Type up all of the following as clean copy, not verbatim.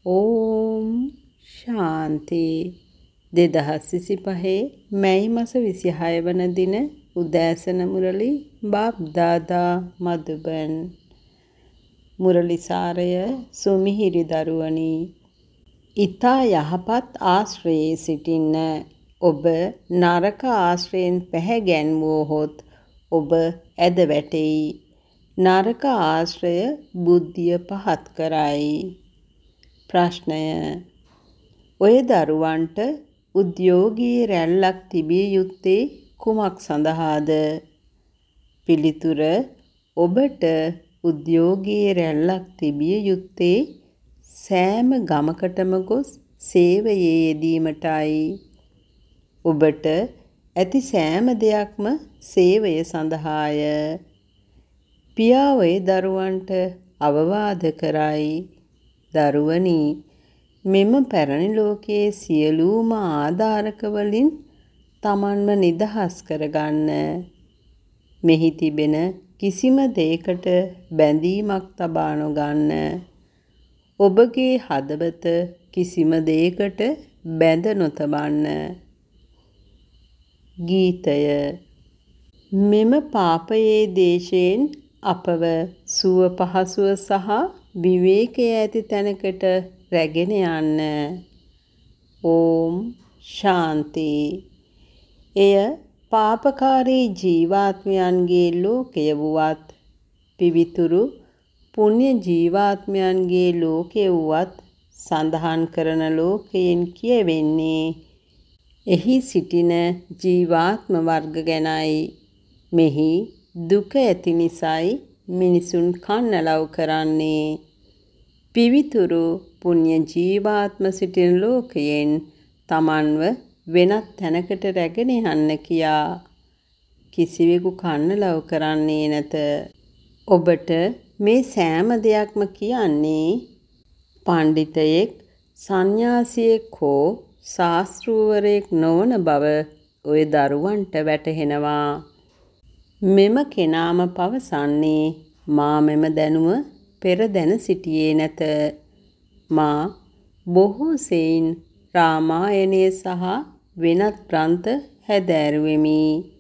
ඕම් ශාන්ති 2025 මැයි මාස 26 වන දින උදෑසන මුරලි බාබ්දාදා මදුබන් මුරලිසාරය සුමිහිරි දරුවනි ඊතා යහපත් ආශ්‍රයේ සිටින්න ඔබ නරක ආශ්‍රයෙන් පැහැගැන්වුවහොත් ඔබ ඇද වැටෙයි නරක ආශ්‍රය බුද්ධිය පහත් කරයි ප්‍රශ්නය ඔය දරුවන්ට උද්‍යෝගී රැල්ලක් තිබිය යුත්තේ කුමක් සඳහාද? පිළිතුර ඔබට උද්‍යෝගී රැල්ලක් තිබිය යුත්තේ සෑම ගමකටම ගොස් සේවයේ යෙදීමටයි. ඔබට ඇති සෑම දෙයක්ම සේවය සඳහාය. පියා ඔය දරුවන්ට අවවාද කරයි. දරුවනි මෙම පැරණි ලෝකයේ සියලුම ආධාරක වලින් තමන්ව නිදහස් කරගන්න. මෙහි තිබෙන කිසිම දෙයකට බැඳීමක් තබා නොගන්න. ඔබගේ හදවත කිසිම දෙයකට බැඳ නොතබන්න. ගීතය මෙම පාපයේ දේශයෙන් අපව සුව පහසුව සහ විවේකයේ ඇති තැනකට රැගෙන යන්න. ඕම් ශාන්ති. එය පාපකාරී ජීවාත්මයන්ගේ ලෝකය වුවත් පිවිතුරු පුණ්‍ය ජීවාත්මයන්ගේ ලෝකය වුවත් සඳහන් කරන ලෝකයෙන් කියවෙන්නේ එහි සිටින ජීවාත්ම වර්ග ගැනයි. මෙහි දුක ඇති නිසායි මිනිසුන් කන්නලව් කරන්නේ. පිවිතුරු පුණ්‍ය ජීවාත්ම සිටින ලෝකයෙන් තමන්ව වෙනත් තැනකට රැගෙන යන්න කියා කිසිවෙකු කන්නලව් කරන්නේ නැත. ඔබට මේ සෑම දෙයක්ම කියන්නේ පණ්ඩිතයෙක් සන්න්‍යාසියෙක් හෝ ශාස්තෘවරයෙක් නොවන බව ඔය දරුවන්ට වැටහෙනවා. මෙම කෙනාම පවසන්නේ මා මෙම දැනුම පෙර දැන සිටියේ නැත. මා බොහෝ සෙයින් රාමායනය සහ වෙනත් ග්‍රන්ථ හැදෑරුවෙමි.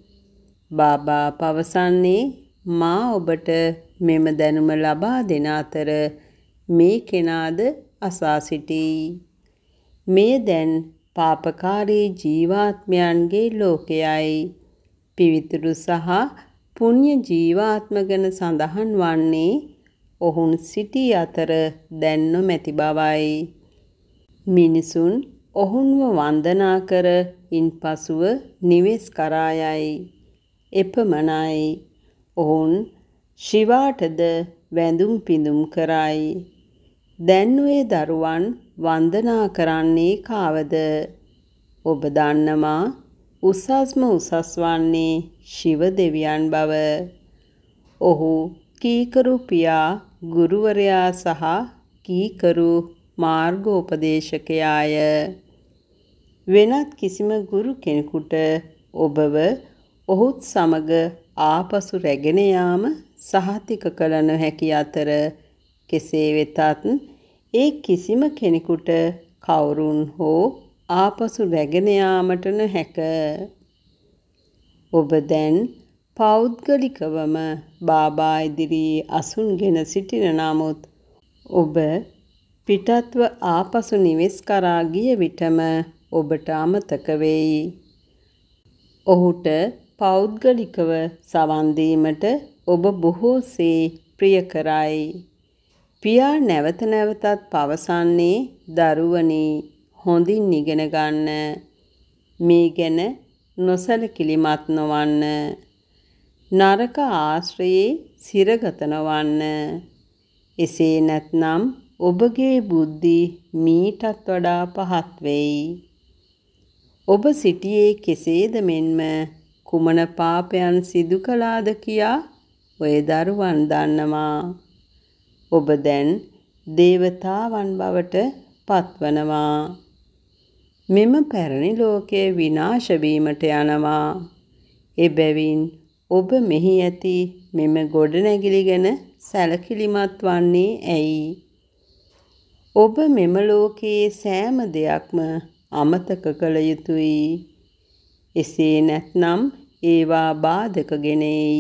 බාබා පවසන්නේ මා ඔබට මෙම දැනුම ලබා දෙන අතර මේ කෙනාද අසා සිටී. මෙය දැන් පාපකාරී ජීවාත්මයන්ගේ ලෝකයයි. පිවිතුරු සහ පුණ්‍ය ජීවාත්ම ගැන සඳහන් වන්නේ ඔවුන් සිටි අතර දැන් නොමැති බවයි. මිනිසුන් ඔවුන්ව වන්දනා කර ඉන්පසුව නිවෙස් කරා යයි. එපමණයි. ඔවුන් ශිවාටද වැඳුම් පිඳුම් කරයි. දැන් ඔය දරුවන් වන්දනා කරන්නේ කාවද? ඔබ දන්නවා උසස්ම උසස් වන්නේ ශිව දෙවියන් බව. ඔහු කීකරු පියා ගුරුවරයා සහ කීකරු මාර්ගෝපදේශකයාය. වෙනත් කිසිම ගුරු කෙනෙකුට ඔබව ඔහුත් සමග ආපසු රැගෙන යාම සහතික කළ නොහැකි අතර කෙසේ වෙතත් ඒ කිසිම කෙනෙකුට කවුරුන් හෝ ආපසු රැගෙන යාමට නොහැක. ඔබ දැන් පෞද්ගලිකවම බාබා ඉදිරියේ අසුන්ගෙන සිටින නමුත් ඔබ පිටත්ව ආපසු නිවෙස් කරා ගිය විටම ඔබට අමතක වෙයි. ඔහුට පෞද්ගලිකව සවන් දීමට ඔබ බොහෝසේ ප්‍රිය කරයි. පියා නැවත නැවතත් පවසන්නේ දරුවනි හොඳින් ඉගෙන ගන්න. මේ ගැන නොසලකිලිමත් නොවන්න. නරක ආශ්‍රයේ සිරගත නොවන්න. එසේ නැත්නම් ඔබගේ බුද්ධි මීටත් වඩා පහත් වෙයි. ඔබ සිටියේ කෙසේද මෙන්ම කුමන පාපයන් සිදු කළාද කියා ඔය දරුවන් දන්නවා. ඔබ දැන් දේවතාවන් බවට පත්වනවා. මෙම පැරණි ලෝකය විනාශ වීමට යනවා. එබැවින් ඔබ මෙහි ඇති මෙම ගොඩනැගිලි ගැන සැලකිලිමත් වන්නේ ඇයි? ඔබ මෙම ලෝකයේ සෑම දෙයක්ම අමතක කළ යුතුයි. එසේ නැත්නම් ඒවා බාධක ගෙනෙයි.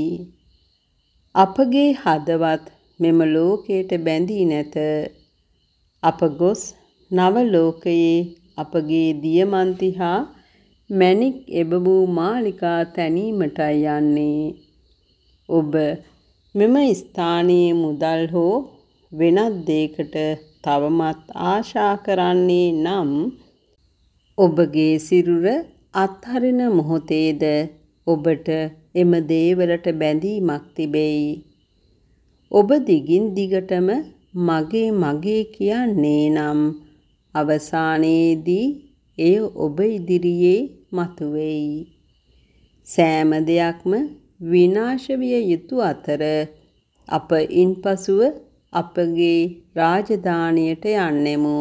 අපගේ හදවත් මෙම ලෝකයට බැඳී නැත. අප ගොස් නව ලෝකයේ අපගේ දියමන්ති හා මැණික් එබඳු මාලිකා තැනීමටයි යන්නේ. ඔබ මෙම ස්ථානයේ මුදල් හෝ වෙනත් දෙයකට තවමත් ආශා කරන්නේ නම් ඔබගේ සිරුර අත්හරින මොහොතේද ඔබට එම දේවලට බැඳීමක් තිබෙයි. ඔබ දිගින් දිගටම මගේ මගේ කියන්නේ නම් අවසානයේදී එය ඔබ ඉදිරියේ මතුවෙයි. සෑම දෙයක්ම විනාශ විය යුතු අතර අප ඉන්පසුව අපගේ රාජධානියට යන්නෙමු.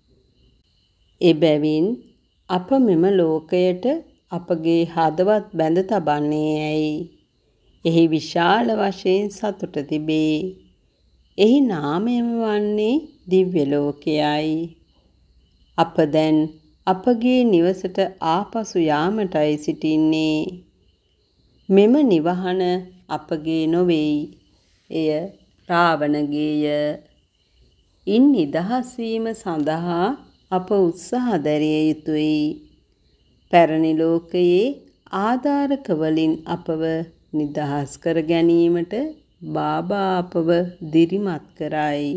එබැවින් අප මෙම ලෝකයට අපගේ හදවත් බැඳ තබන්නේ ඇයි? එහි විශාල වශයෙන් සතුට තිබේ. එහි නාමයම වන්නේ දිව්‍ය ලෝකයයි. අප දැන් අපගේ නිවසට ආපසු යාමටයි සිටින්නේ. මෙම නිවහන අපගේ නොවේයි. එය රාවණගේය. ඉන් නිදහස් වීම සඳහා අප උත්සාහ දැරිය යුතුයි. පැරණි ලෝකයේ ආධාරක වලින් අපව නිදහස් කර ගැනීමට බාබා අපව දිරිමත් කරයි.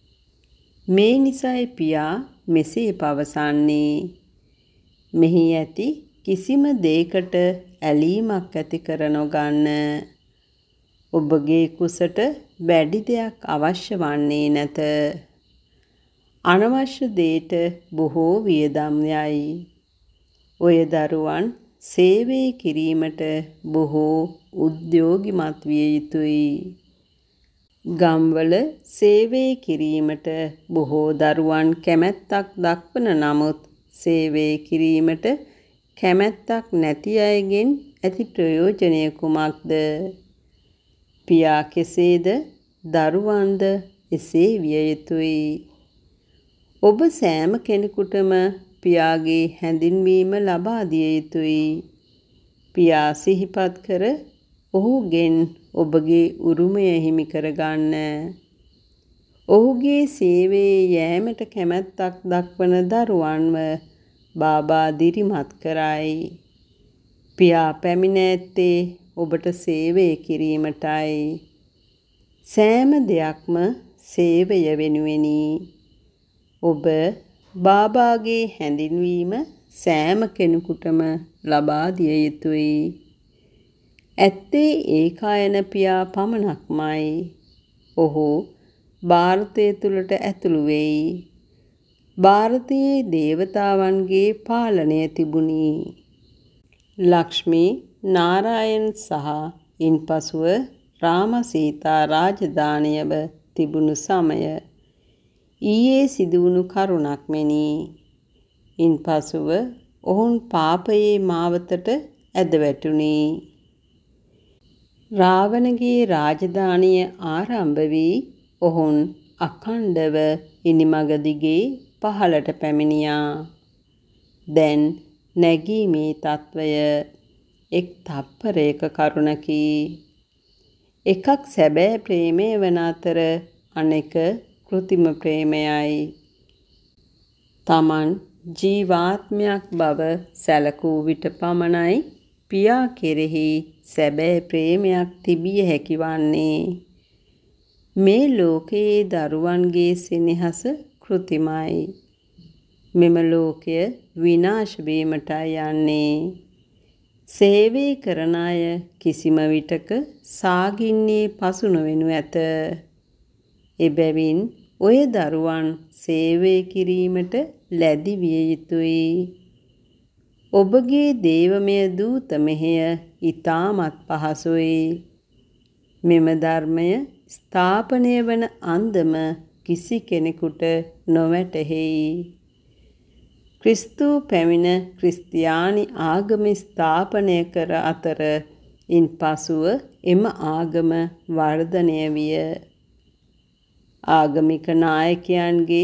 මේ නිසයි පියා මෙසේ පවසන්නේ. මෙහි ඇති කිසිම දෙයකට ඇලීමක් ඇති කර නොගන්න. ඔබගේ කුසට වැඩි දෙයක් අවශ්‍ය වන්නේ නැත. අනවශ්‍ය දෙයට බොහෝ වියදම් යයි. ඔය දරුවන් සේවය කිරීමට බොහෝ උද්‍යෝගිමත් විය යුතුයි. ගම්වල සේවය කිරීමට බොහෝ දරුවන් කැමැත්තක් දක්වන නමුත් සේවය කිරීමට කැමැත්තක් නැති අයගෙන් ඇති ප්‍රයෝජනය කුමක්ද? පියා කෙසේද දරුවන්ද එසේ විය යුතුයි. ඔබ සෑම කෙනෙකුටම පියාගේ හැඳින්වීම ලබා දිය යුතුයි. පියා සිහිපත් කර ඔහුගෙන් ඔබගේ උරුමය හිමි කරගන්න. ඔහුගේ සේවයේ යෑමට කැමැත්තක් දක්වන දරුවන්ව බාබා දිරිමත් කරයි. පියා පැමිණ ඇත්තේ ඔබට සේවය කිරීමටයි. සෑම දෙයක්ම සේවය වෙනුවෙනි. ඔබ බාබාගේ හැඳින්වීම සෑම කෙනෙකුටම ලබා දිය යුතුයි. ඇත්තේ ඒකායන පියා පමණක්මයි. ඔහු ಭಾರತය තුළට ඇතුළු වෙයි. ಭಾರතයේ දේවතාවන්ගේ පාලනය තිබුණි. ලක්ෂ්මී නාරායන් සහ ඉන්පසුව රාමසීතා රාජධානියව තිබුණු සමය ඊයේ සිදුවුණු කරුණක් මෙනි. ඉන්පසුව ඔවුන් පාපයේ මාවතට ඇද වැටුණි. රාවණගේ රාජධානිය ආරම්භ වී ඔවුන් අඛණ්ඩව ඉනිමග දිගේ පහළට පැමිණියා. දැන් නැගීමේ තත්වය එක් තප්පරයක කරුණකි. එකක් සැබෑ ප්‍රේමය වන අතර අනෙක කෘතිම ප්‍රේමයයි. තමන් ජීවාත්මයක් බව සැලකූ විට පමණයි පියා කෙරෙහි සැබෑ ප්‍රේමයක් තිබිය හැකි වන්නේ. මේ ලෝකයේ දරුවන්ගේ සෙනෙහස කෘතිමයි. මෙම ලෝකය විනාශ වීමටයි යන්නේ. සේවය කරන අය කිසිම විටක සාගින්නේ පසු නොවෙනු ඇත. එබැවින් ඔය දරුවන් සේවය කිරීමට ලැදි විය යුතුයි. ඔබගේ දේවමය දූත මෙහෙය ඉතාමත් පහසුයි. මෙම ධර්මය ස්ථාපනය වන අන්දම කිසි කෙනෙකුට නොවැටහෙයි. ක්‍රිස්තු පැමිණ ක්‍රිස්තියානි ආගම ස්ථාපනය කර අතර ඉන්පසුව එම ආගම වර්ධනය විය. ආගමික නායකයන්ගේ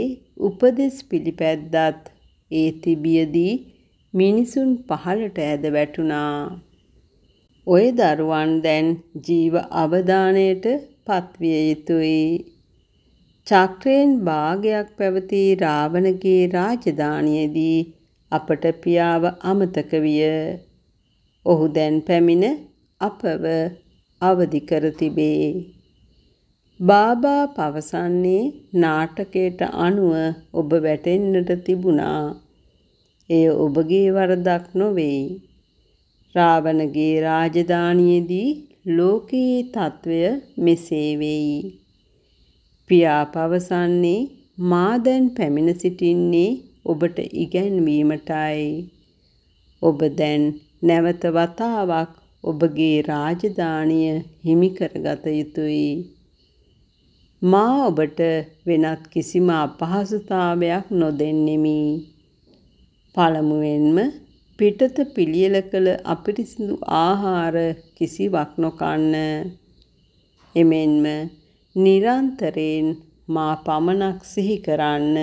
උපදෙස් පිළිපැද්දත් ඒ තිබියදී මිනිසුන් පහළට ඇද වැටුණා. ඔය දරුවන් දැන් ජීව අවදානයට පත්විය යුතුයි. චක්‍රයෙන් භාගයක් පැවති රාවණගේ රාජධානියේදී අපට පියාව අමතක විය. ඔහු දැන් පැමිණ අපව අවදි කර තිබේ. බාබා පවසන්නේ නාටකයට අනුව ඔබ වැටෙන්නට තිබුණා. එය ඔබගේ වරදක් නොවේ. රාවණගේ රාජධානියේදී ලෝකයේ තත්වය මෙසේ වෙයි. පියා පවසන්නේ මා දැන් පැමිණ සිටින්නේ ඔබට ඉගැන්වීමටයි. ඔබ දැන් නැවත වතාවක් ඔබගේ රාජධානිය හිමි කරගත යුතුයි. මා ඔබට වෙනත් කිසිම අපහසුතාවයක් නොදෙන්නෙමි. පළමුවෙන්ම පිටත පිළියෙල කළ අපිරිසිදු ආහාර කිසිවක් නොකන්න. එමෙන්ම නිරන්තරයෙන් මා පමණක් සිහි කරන්න.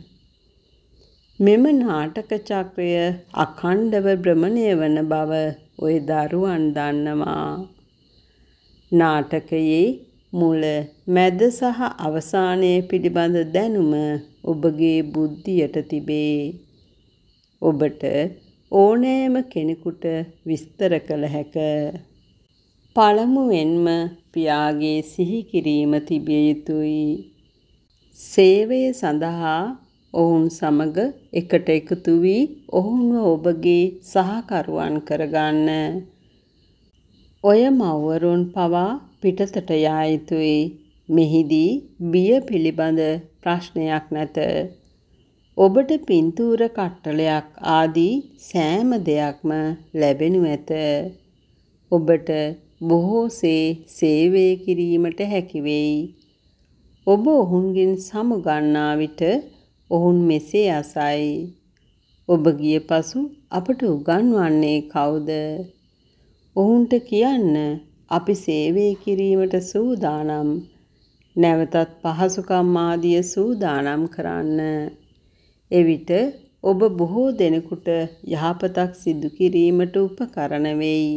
මෙම නාටක චක්‍රය අඛණ්ඩව භ්‍රමණය වන බව ඔය දරුවන් දන්නවා. නාටකයේ මුල, මැද සහ අවසානය පිළිබඳ දැනුම ඔබගේ බුද්ධියට තිබේ. ඔබට ඕනෑම කෙනෙකුට විස්තර කළ හැක. පළමුවෙන්ම පියාගේ සිහි කිරීම තිබිය යුතුයි. සේවය සඳහා ඔවුන් සමග එකට එකතු වී ඔවුන්ව ඔබගේ සහකරුවන් කරගන්න. ඔය මව්වරුන් පවා පිටතට යා යුතුයි. මෙහිදී බිය පිළිබඳ ප්‍රශ්නයක් නැත. ඔබට පින්තූර කට්ටලයක් ආදී සෑම දෙයක්ම ලැබෙනු ඇත. ඔබට බොහෝසේ සේවය කිරීමට හැකි වෙයි. ඔබ ඔවුන්ගෙන් සමුගන්නා විට ඔවුන් මෙසේ අසයි. ඔබ ගිය පසු අපට උගන්වන්නේ කවුද? ඔවුන්ට කියන්න අපි සේවය කිරීමට සූදානම්. නැවතත් පහසුකම් ආදිය සූදානම් කරන්න. එවිට ඔබ බොහෝ දෙනෙකුට යහපතක් සිදු කිරීමට උපකරණ වෙයි.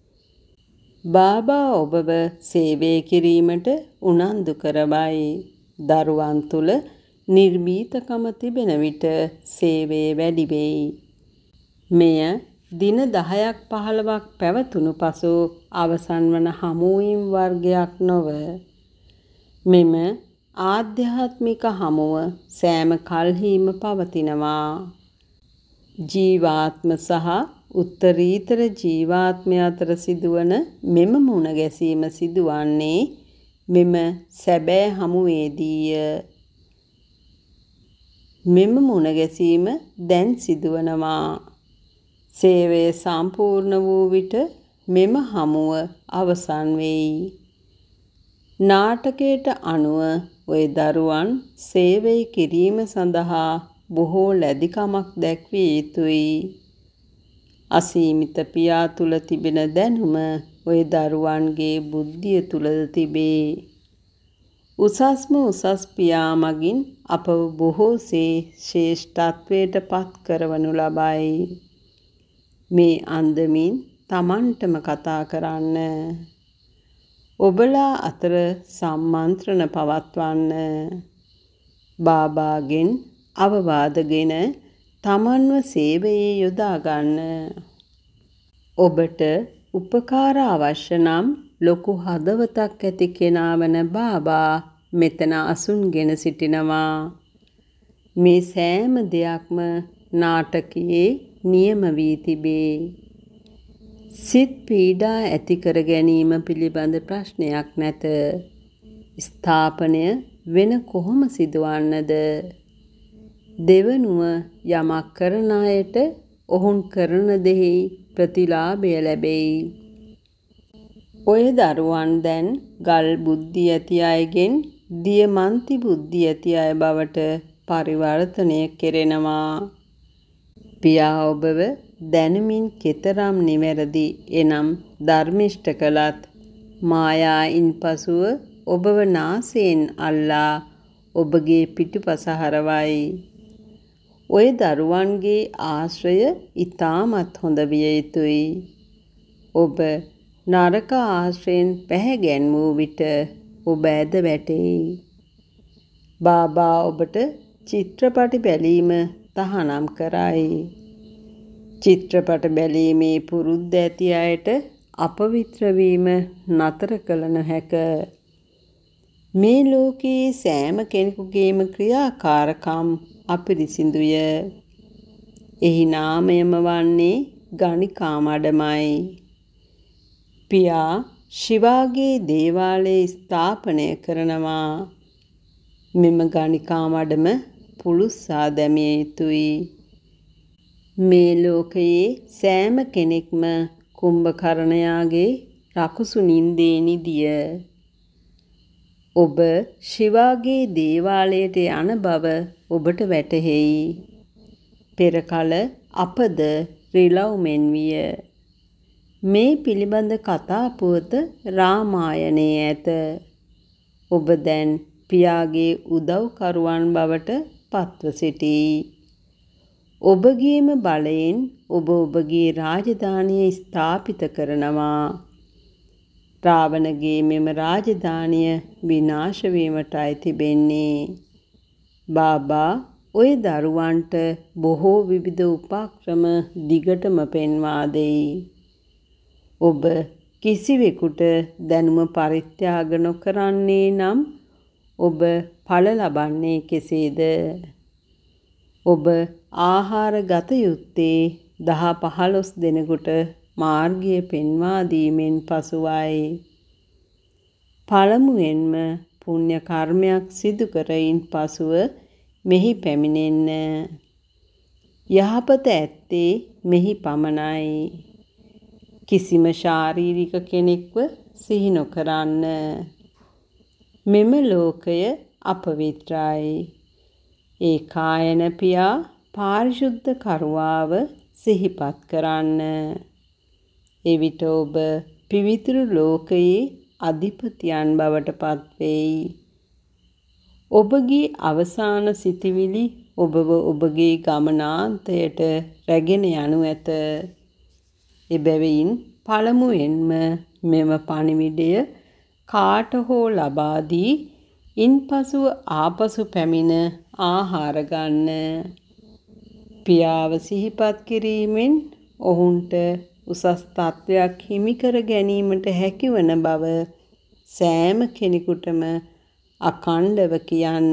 බාබා ඔබව සේවය කිරීමට උනන්දු කරවයි. දරුවන් තුල නිර්භීතකම තිබෙන විට සේවය වැඩි වෙයි. මෙය දින 10ක් 15ක් පැවතුණු පසු අවසන් වන හමුවීම් වර්ගයක් නොව මෙම ආධ්‍යාත්මික හමුව සෑම කල්හිම පවතිනවා. ජීවාත්ම සහ උත්තරීතර ජීවාත්මය අතර සිදුවන මෙම මුණ ගැසීම සිදුවන්නේ මෙම සැබෑ හමුවේදීය. මෙම මුණ ගැසීම දැන් සිදුවනවා. සේවය සම්පූර්ණ වූ විට මෙම හමුව අවසන් වෙයි. නාටකයට අනුව ඔය දරුවන් සේවය කිරීම සඳහා බොහෝ ලැදිකමක් දැක්විය යුතුයි. අසීමිත පියා තුල තිබෙන දැනුම ඔය දරුවන්ගේ බුද්ධිය තුලද තිබේ. උසස්ම උසස් පියා මගින් අපව බොහෝසේ ශ්‍රේෂ්ඨත්වයට පත් කරවනු ලබයි. මේ අන්දමින් Tamanටම කතා කරන්න. ඔබලා අතර සම්මන්ත්‍රණ පවත්වන්න. බාබාගෙන් අවවාදගෙන තමන්ව සේවයේ යොදා ගන්න. ඔබට උපකාර අවශ්‍ය නම් ලොකු හදවතක් ඇති කෙනා වන බාබා මෙතන අසුන්ගෙන සිටිනවා. මේ සෑම දෙයක්ම නාටකයේ නියම වී තිබේ. සිත් පීඩා ඇති කර ගැනීම පිළිබඳ ප්‍රශ්නයක් නැත. ස්ථාපනය වෙන කොහොම සිදුවන්නද? දෙවනුව යමක් කරන අයට ඔවුන් කරන දෙහි ප්‍රතිලාභය ලැබෙයි. ඔය දරුවන් දැන් ගල් බුද්ධි ඇති අයගෙන් දියමන්ති බුද්ධි ඇති අය බවට පරිවර්තනය කෙරෙනවා. පියා ඔබව දැනුමින් කෙතරම් නිවැරදි එනම් ධර්මිෂ්ඨ කළත් මායායින් පසුව ඔබව නාසයෙන් අල්ලා ඔබගේ පිටුපස හරවයි. ඔය දරුවන්ගේ ආශ්‍රය ඉතාමත් හොඳ විය යුතුයි. ඔබ නරක ආශ්‍රයෙන් පැහැගැන්වූ විට ඔබ ඇද වැටෙයි. බාබා ඔබට චිත්‍රපටි බැලීම තහනම් කරයි. චිත්‍රපට බැලීමේ පුරුද්ද ඇති අයට අපවිත්‍ර වීම නතර කළ නොහැක. මේ ලෝකයේ සෑම කෙනෙකුගේම ක්‍රියාකාරකම් අපිරිසිදුය. එහි නාමයම වන්නේ ගණිකා මඩමයි. පියා ශිවාගේ දේවාලය ස්ථාපනය කරනවා. මෙම ගණිකා මඩම පුළුස්සා දැමිය යුතුයි. මේ ලෝකයේ සෑම කෙනෙක්ම කුම්භකරණයාගේ රකුසු නින්දේ නිදිය. ඔබ ශිවාගේ දේවාලයට යන බව ඔබට වැටහෙයි. පෙර කල අපද රිලව් මෙන් විය. මේ පිළිබඳ කතා පුවත රාමායනයේ ඇත. ඔබ දැන් පියාගේ උදව්කරුවන් බවට පත්ව සිටී. ඔබගේම බලයෙන් ඔබ ඔබගේ රාජධානිය ස්ථාපිත කරනවා. රාවණගේ මෙම රාජධානිය විනාශ වීමටයි තිබෙන්නේ. බාබා ඔය දරුවන්ට බොහෝ විවිධ උපක්‍රම දිගටම පෙන්වා දෙයි. ඔබ කිසිවෙකුට දැනුම පරිත්‍යාග නොකරන්නේ නම් ඔබ ඵල ලබන්නේ කෙසේද? ඔබ ආහාර ගත යුත්තේ 10-15 දෙනෙකුට මාර්ගය පෙන්වා දීමෙන් පසුවයි. පළමුවෙන්ම පුණ්‍ය කර්මයක් සිදු කරයින් පසුව මෙහි පැමිණෙන්න. යහපත ඇත්තේ මෙහි පමණයි. කිසිම ශාරීරික කෙනෙක්ව සිහි නොකරන්න. මෙම ලෝකය අපවිත්‍රයි. ඒ කායන පියා පාරිශුද්ධ කරුවාව සිහිපත් කරන්න. එවිට ඔබ පිවිතුරු ලෝකයේ අධිපතියන් බවට පත්වෙයි. ඔබගේ අවසාන සිතිවිලි ඔබව ඔබගේ ගමනාන්තයට රැගෙන යනු ඇත. එබැවින් පළමුවෙන්ම මෙම පණිවිඩය කාට හෝ ලබා දී ඉන්පසුව ආපසු පැමිණ ආහාර ගන්න. පියාව සිහිපත් කිරීමෙන් ඔවුන්ට උසස් තත්වයක් හිමිකර ගැනීමට හැකිවන බව සෑම කෙනෙකුටම අඛණ්ඩව කියන්න.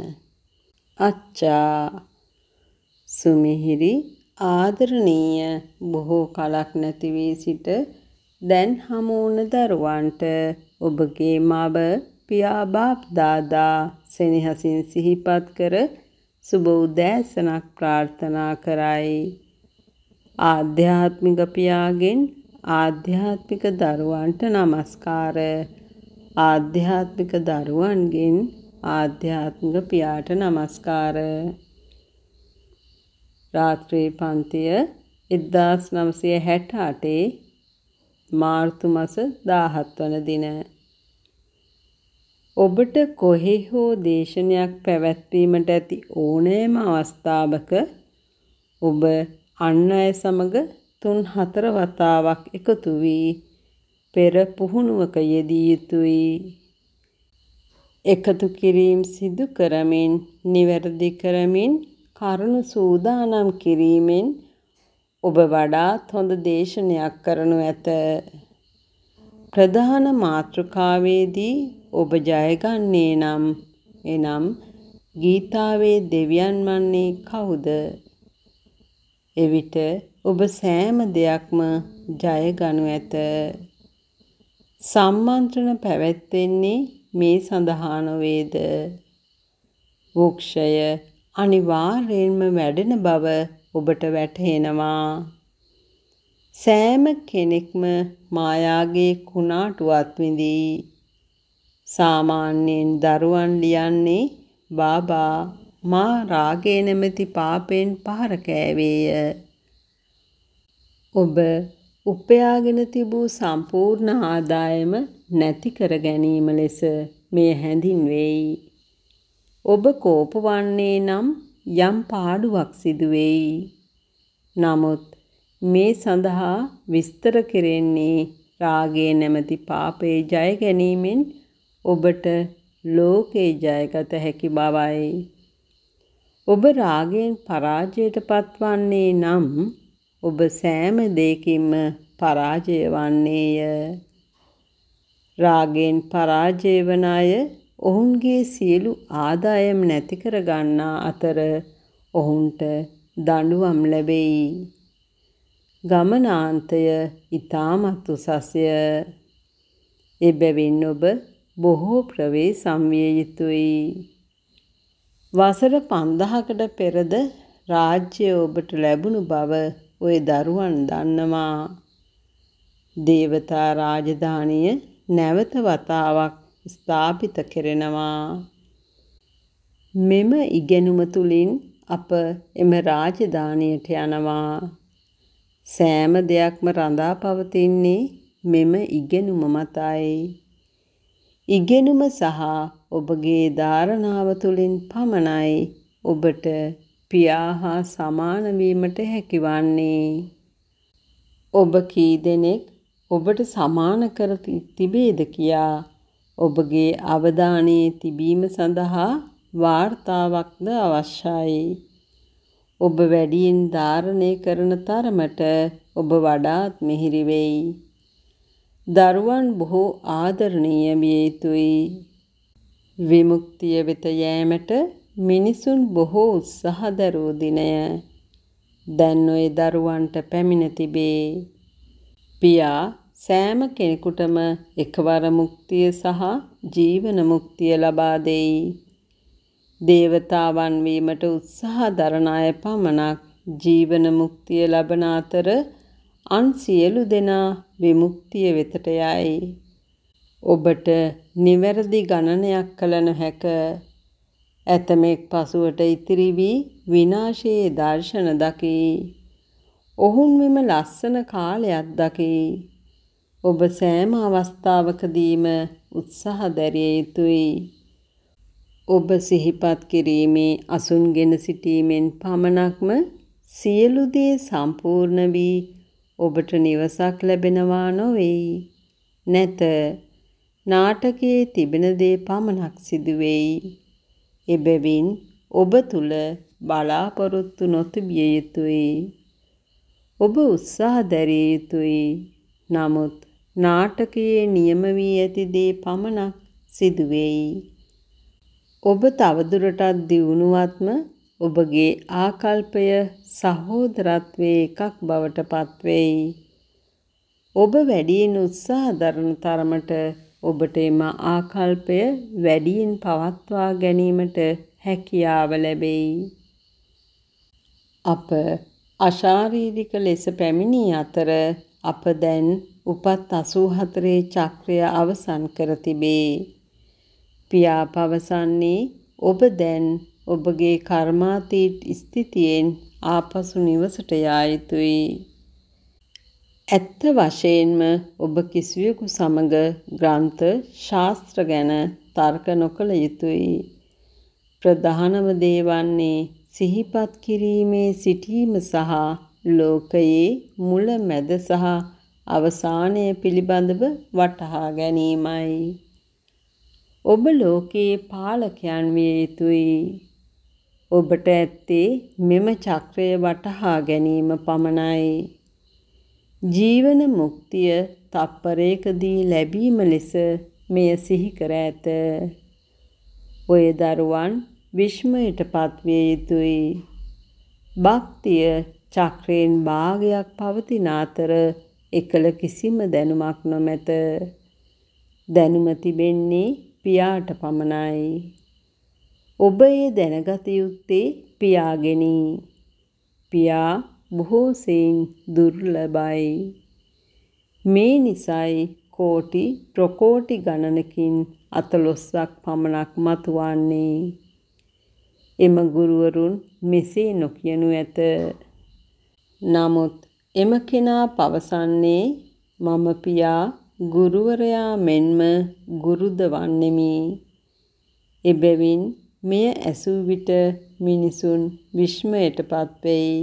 අච්චා සුමිහිරි ආදරණීය බොහෝ කලක් නැති වී සිට දැන් හමු වුණ දරුවන්ට ඔබගේ මව පියා බාප් දාදා සෙනෙහසින් සිහිපත් කර සුබ උදෑසනක් ප්‍රාර්ථනා කරයි. ආධ්‍යාත්මික පියාගෙන් ආධ්‍යාත්මික දරුවන්ට නමස්කාර. ආධ්‍යාත්මික දරුවන්ගෙන් ආධ්‍යාත්මික පියාට නමස්කාර. රාත්‍රී පන්තිය 1968 මාර්තු මාස 17 වන දින. ඔබට කොහේ හෝ දේශනයක් පැවැත්වීමට ඇති ඕනෑම අවස්ථාවක ඔබ අන් අය සමග 3-4 වතාවක් එකතු වී පෙර පුහුණුවක යෙදිය යුතුයි. එකතු කිරීම සිදු කරමින් නිවැරදි කරමින් කරුණු සූදානම් කිරීමෙන් ඔබ වඩාත් හොඳ දේශනයක් කරනු ඇත. ප්‍රධාන මාතෘකාවේදී ඔබ ජයගන්නේ නම් එනම් ගීතාවේ දෙවියන් වන්නේ කවුද? එවිට ඔබ සෑම දෙයක්ම ජයගනු ඇත. සම්මන්ත්‍රණ පැවැත්වෙන්නේ මේ සඳහා නොවේද? වෘක්ෂය අනිවාර්යෙන්ම වැඩෙන බව ඔබට වැටහෙනවා. සෑම කෙනෙක්ම මායාගේ කුණාටුවත් විඳී. සාමාන්‍යයෙන් දරුවන් ලියන්නේ බාබා මා රාගය නැමැති පාපයෙන් පහර කෑවේය. ඔබ උපයාගෙන තිබූ සම්පූර්ණ ආදායම නැති කර ගැනීම ලෙස මෙය හැඳින්වෙයි. ඔබ කෝප වන්නේ නම් යම් පාඩුවක් සිදු වෙයි. නමුත් මේ සඳහා විස්තර කෙරෙන්නේ රාගයේ නැමැති පාපේ ජය ගැනීමෙන් ඔබට ලෝකේ ජයගත හැකි බවයි. ඔබ රාගයෙන් පරාජයට පත්වන්නේ නම් ඔබ සෑම දෙයකින්ම පරාජය වන්නේය. රාගයෙන් පරාජය වන අය ඔවුන්ගේ සියලු ආදායම් නැති කර ගන්නා අතර ඔවුන්ට දඬුවම් ලැබෙයි. ගමනාන්තය ඉතාමත් උසස්ය. එබැවින් ඔබ බොහෝ ප්‍රවේශම් විය යුතුයි. වසර 5000කට පෙරද රාජ්‍යය ඔබට ලැබුණු බව ඔය දරුවන් දන්නවා. දේවතා රාජධානිය නැවත වතාවක් ස්ථාපිත කෙරෙනවා. මෙම ඉගෙනුම තුලින් අප එම රාජධානියට යනවා. සෑම දෙයක්ම රඳා පවතින්නේ මෙම ඉගෙනුම මතයි. ඉගෙනුම සහ ඔබගේ ධාරණාව තුළින් පමණයි ඔබට පියා හා සමාන වීමට හැකිවන්නේ. ඔබ කී දෙනෙක් ඔබට සමාන කර තිබේද කියා ඔබගේ අවධානයේ තිබීම සඳහා වාර්තාවක්ද අවශ්‍යයි. ඔබ වැඩියෙන් ධාරණය කරන තරමට ඔබ වඩාත් මිහිරි වෙයි. දරුවන් බොහෝ ආදරණීය විය යුතුයි. විමුක්තිය වෙත යෑමට මිනිසුන් බොහෝ උත්සාහ දරූ දිනය දැන් ඔය දරුවන්ට පැමිණ තිබේ. පියා සෑම කෙනෙකුටම එකවර මුක්තිය සහ ජීවන මුක්තිය ලබා දෙයි. දේවතාවන් වීමට උත්සාහ දරන අය පමණක් ජීවන මුක්තිය ලබන අතර අන් සියලු දෙනා විමුක්තිය වෙතට යයි. ඔබට නිවැරදි ගණනයක් කළ නොහැක. ඇතමෙක් පසුවට ඉතිරි වී විනාශයේ දර්ශන දකී. ඔවුන් මෙම ලස්සන කාලයක් දකී. ඔබ සෑම අවස්ථාවකදීම උත්සාහ දැරිය යුතුයි. ඔබ සිහිපත් කිරීමේ අසුන්ගෙන සිටීමෙන් පමණක්ම සියලු දේ සම්පූර්ණ වී ඔබට නිවසක් ලැබෙනවා නොවේයි. නැත, නාටකයේ තිබෙන දේ පමණක් සිදුවෙයි. එබැවින් ඔබ තුල බලාපොරොත්තු නොතිබිය යුතුයි. ඔබ උත්සාහ දැරිය යුතුයි. නමුත් නාටකයේ නියම වී ඇති දේ පමණක් සිදුවෙයි. ඔබ තවදුරටත් දියුණුවත්ම ඔබගේ ආකල්පය සහෝදරත්වයේ එකක් බවට පත්වෙයි. ඔබ වැඩියෙන් උත්සාහ දරන තරමට ඔබට එම ආකල්පය වැඩියෙන් පවත්වා ගැනීමට හැකියාව ලැබෙයි. අප අශාරීරික ලෙස පැමිණි අතර අප දැන් උපත් 84 චක්‍රය අවසන් කර තිබේ. පියා පවසන්නේ ඔබ දැන් ඔබගේ කර්මාතීත ස්ථිතියෙන් ආපසු නිවසට යා යුතුයි. ඇත්ත වශයෙන්ම ඔබ කිසිවෙකු සමග ග්‍රන්ථ ශාස්ත්‍ර ගැන තර්ක නොකළ යුතුයි. ප්‍රධානම දේ වන්නේ සිහිපත් කිරීමේ සිටීම සහ ලෝකයේ මුල මැද සහ අවසානය පිළිබඳව වටහා ගැනීමයි. ඔබ ලෝකයේ පාලකයන් විය යුතුයි. ඔබට ඇත්තේ මෙම චක්‍රය වටහා ගැනීම පමණයි. ජීවන මුක්තිය තප්පරයකදී ලැබීම ලෙස මෙය සිහි කර ඇත. ඔය දරුවන් විස්මයට පත්විය යුතුයි. භක්තිය චක්‍රයෙන් භාගයක් පවතින අතර එකල කිසිම දැනුමක් නොමැත. දැනුම තිබෙන්නේ පියාට පමණයි. ඔබ ඒ දැනගත යුත්තේ පියාගෙනි. පියා බොහෝ සෙයින් දුර්ලභයි. මේ නිසයි කෝටි ප්‍රකෝටි ගණනකින් 14ක් පමණක් මතුවන්නේ. එම ගුරුවරුන් මෙසේ නොකියනු ඇත. නමුත් එම කෙනා පවසන්නේ මම පියා ගුරුවරයා මෙන්ම ගුරුද වන්නෙමි. එබැවින් මෙය ඇසූ විට මිනිසුන් විස්මයටපත් වෙයි.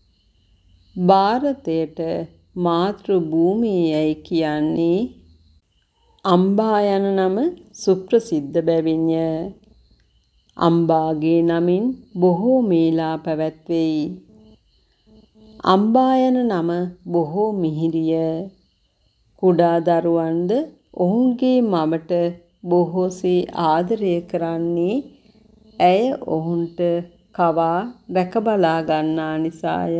ಭಾರತයට මාතෘ භූමිය යැයි කියන්නේ අම්බා යන නම සුප්‍රසිද්ධ බැවින්ය. අම්බාගේ නමින් බොහෝ මේලා පැවැත්වෙයි. අම්බා යන නම බොහෝ මිහිරිය. කුඩා දරුවන්ද ඔවුන්ගේ මවට බොහෝසේ ආදරය කරන්නේ ඇය ඔවුන්ට කවා රැකබලා ගන්නා නිසාය.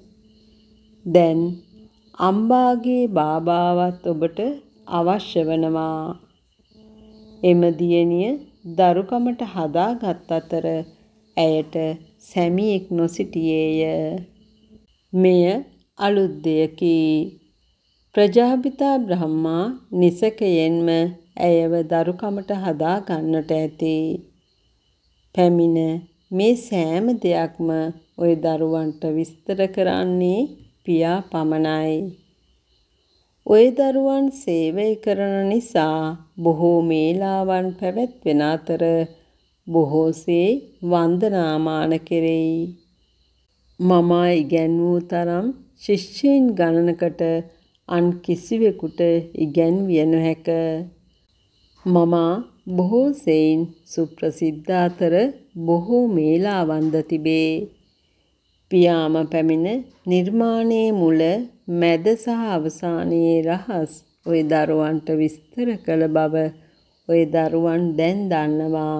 දැන් අම්බාගේ බාබාවත් ඔබට අවශ්‍ය වනවා. එම දියණිය දරුකමට හදාගත් අතර ඇයට සැමියෙක් නොසිටියේය. මෙය අලුත් දෙයකි. ප්‍රජාපිතා බ්‍රහ්මා නිසකයෙන්ම ඇයව දරුකමට හදා ගන්නට ඇති. පැමිණ මේ සෑම දෙයක්ම ඔය දරුවන්ට විස්තර කරන්නේ පියා පමණයි. ඔය දරුවන් සේවය කරන නිසා බොහෝ මේලාවන් පැවැත්වෙන අතර බොහෝසේ වන්දනාමාන කෙරෙයි. මමා ඉගැන්වූ තරම් ශිෂ්‍යයින් ගණනකට අන් කිසිවෙකුට ඉගැන්විය නොහැක. මමා බොහෝ සෙයින් සුප්‍රසිද්ධ අතර බොහෝ මේලාවන්ද තිබේ. පියාම පැමිණ නිර්මාණයේ මුල මැද සහ අවසානයේ රහස් ඔය දරුවන්ට විස්තර කළ බව ඔය දරුවන් දැන් දන්නවා.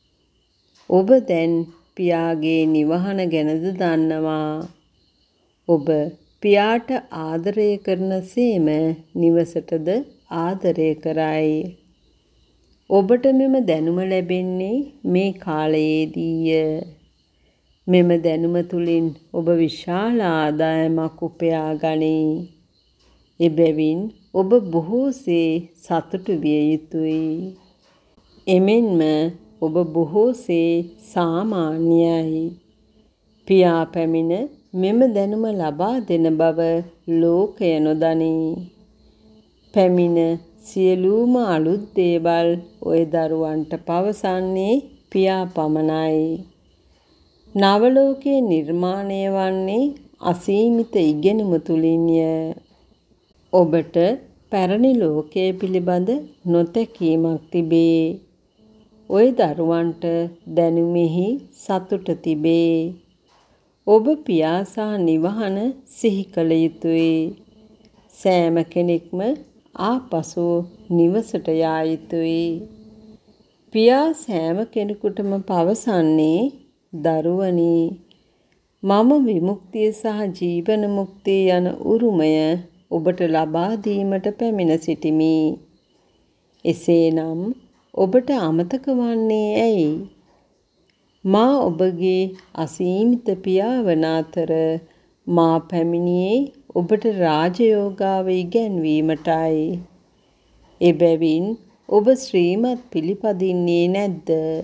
ඔබ දැන් පියාගේ නිවහන ගැනද දන්නවා. ඔබ පියාට ආදරය කරන සේම නිවසටද ආදරය කරයි. ඔබට මෙම දැනුම ලැබෙන්නේ මේ කාලයේදීය. මෙම දැනුම තුළින් ඔබ විශාල ආදායමක් උපයා ගනී. එබැවින් ඔබ බොහෝසේ සතුටු විය යුතුයි. එමෙන්ම ඔබ බොහෝසේ සාමාන්‍යයි. පියා පැමිණ මෙම දැනුම ලබා දෙන බව ලෝකය නොදනී. පැමිණ සියලුම අලුත් දේවල් ඔය දරුවන්ට පවසන්නේ පියා පමණයි. නවලෝකයේ නිර්මාණය වන්නේ අසීමිත ඉගෙනුම තුලින්ය. ඔබට පැරණි ලෝකයේ පිළිබඳ නොතැකීමක් තිබේ. ඔය දරුවන්ට දැනුමෙහි සතුට තිබේ. ඔබ පියා සහ නිවහන සිහි කළ යුතුයි. සෑම කෙනෙක්ම ආපසු නිවසට යා යුතුයි. පියා සෑම කෙනෙකුටම පවසන්නේ දරුවනි, මම විමුක්තිය සහ ජීවන මුක්තිය යන උරුමය ඔබට ලබා දීමට පැමිණ සිටිමි. එසේනම් ඔබට අමතක වන්නේ ඇයි? මා ඔබගේ අසීමිත පියා වන අතර මා පැමිණියේ ඔබට රාජයෝගාව ඉගැන්වීමටයි. එබැවින් ඔබ ශ්‍රීමත් පිළිපදින්නේ නැද්ද?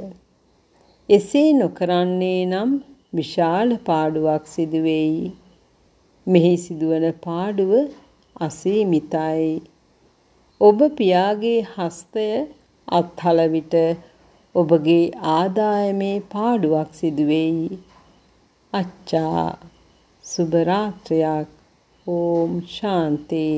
එසේ නොකරන්නේ නම් විශාල පාඩුවක් සිදුවෙයි. මෙහි සිදුවන පාඩුව අසීමිතයි. ඔබ පියාගේ හස්තය අත්හල විට ඔබගේ ආදායමේ පාඩුවක් සිදුවෙයි. අච්චා සුබ රාත්‍රියක්. ඕම් ශාන්ති.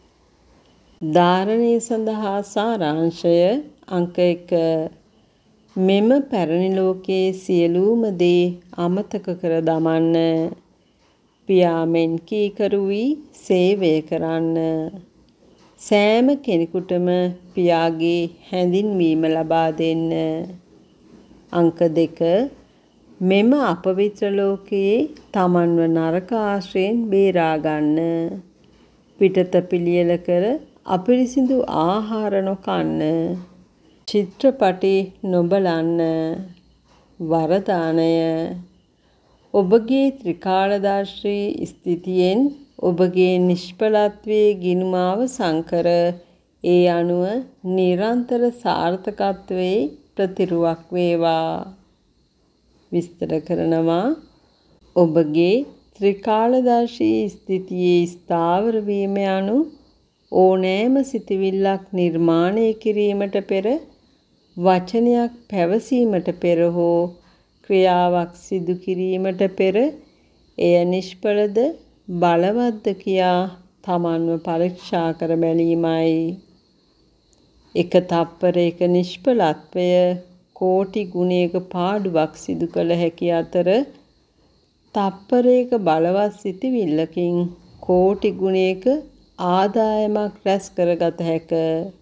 ධාරණය සඳහා සාරාංශය අංක 1. මෙම පැරණි ලෝකයේ සියලුම දේ අමතක කර දමන්න. පියාමෙන් කීකරු වී සේවය කරන්න. සෑම කෙනෙකුටම පියාගේ හැඳින්වීම ලබා දෙන්න. අංක 2. මෙම අපවිත්‍ර ලෝකයේ තමන්ව නරක ආශ්‍රයෙන් බේරා ගන්න. පිටත පිළියෙල කර අපිරිසිදු ආහාර නොකන්න. චිත්‍රපටි නොබලන්න. වරදානය. ඔබගේ ත්‍රිකාලදර්ශී ස්ථිතියෙන් ඔබගේ නිෂ්ඵලත්වයේ ගිණුම අවසන් කර ඒ අනුව නිරන්තර සාර්ථකත්වයේ ප්‍රතිරුවක් වේවා. විස්තර කරනවා ඔබගේ ත්‍රිකාලදර්ශී ස්ථිතියේ ස්ථාවර වීම යනු ඕනෑම සිතිවිල්ලක් නිර්මාණය කිරීමට පෙර වචනයක් පැවසීමට පෙර හෝ ක්‍රියාවක් සිදු කිරීමට පෙර එය නිෂ්ඵලද බලවත්ද කියා තමන්ව පරීක්ෂා කර බැලීමයි. එක තප්පරයක නිෂ්ඵලත්වය කෝටි ගුණයක පාඩුවක් සිදු කළ හැකි අතර තප්පරයක බලවත් සිතිවිල්ලකින් කෝටි ගුණයක ආදායමක් රැස් කරගත හැක.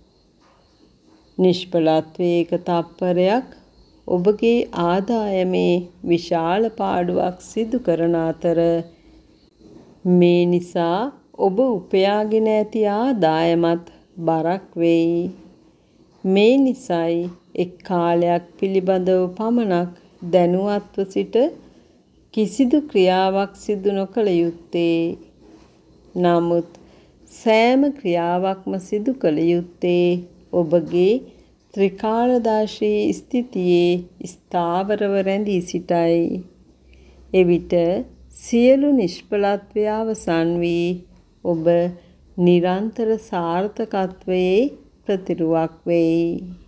නිෂ්ඵලත්වයේ එක තප්පරයක් ඔබගේ ආදායමේ විශාල පාඩුවක් සිදු කරන අතර මේ නිසා ඔබ උපයාගෙන ඇති ආදායමත් බරක් වෙයි. මේ නිසයි එක් කාලයක් පිළිබඳව පමණක් දැනුවත්ව සිට කිසිදු ක්‍රියාවක් සිදු නොකළ යුත්තේ. නමුත් සෑම ක්‍රියාවක්ම සිදු කළ යුත්තේ ඔබගේ ත්‍රිකාලදර්ශී ස්ථිතියේ ස්ථාවරව රැඳී සිටයි. එවිට සියලු නිෂ්ඵලත්වය අවසන් වී ඔබ නිරන්තර සාර්ථකත්වයේ ප්‍රතිරුවක් වෙයි.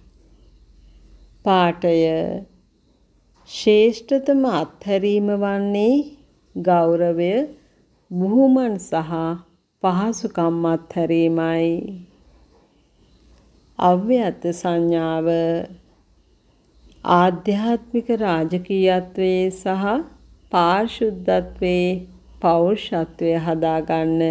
පාඨය ශ්‍රේෂ්ඨතම අත්හැරීම වන්නේ ගෞරවය, බුහුමන් සහ පහසුකම් අත්හැරීමයි. අව්‍යත සංඥාව ආධ්‍යාත්මික රාජකීයත්වයේ සහ පාරිශුද්ධත්වයේ පෞරුෂත්වය හදාගන්න.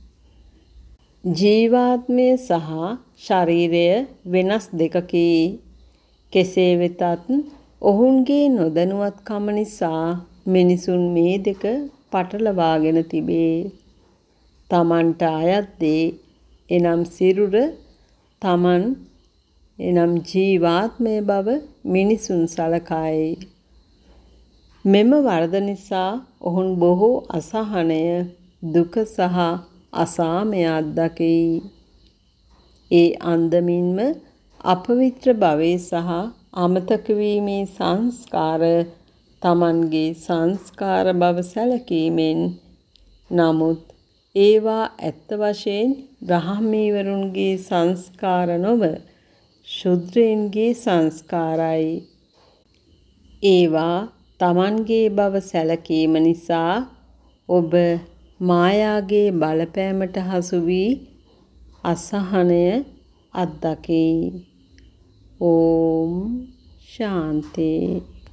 ජීවාත්මය සහ ශරීරය වෙනස් දෙකකි. කෙසේ වෙතත් ඔවුන්ගේ නොදැනුවත්කම නිසා මිනිසුන් මේ දෙක පටලවාගෙන තිබේ. තමන්ට අයත් දේ එනම් සිරුර තමන් එනම් ජීවාත්මය බව මිනිසුන් සලකයි. මෙම වරද නිසා ඔවුන් බොහෝ අසහනය, දුක සහ අසාමය අත්දකී. ඒ අන්දමින්ම අපවිත්‍ර භවයේ සහ අමතක වීමේ සංස්කාර තමන්ගේ සංස්කාර බව සැලකීමෙන් නමුත් ඒවා ඇත්ත වශයෙන් බ්‍රාහ්මීවරුන්ගේ සංස්කාර නොව ශුද්‍රයන්ගේ සංස්කාරයි. ඒවා තමන්ගේ බව සැලකීම නිසා ඔබ මායාගේ බලපෑමට හසු වී අසහනය අත්දකී. ඕම් ශාන්ති.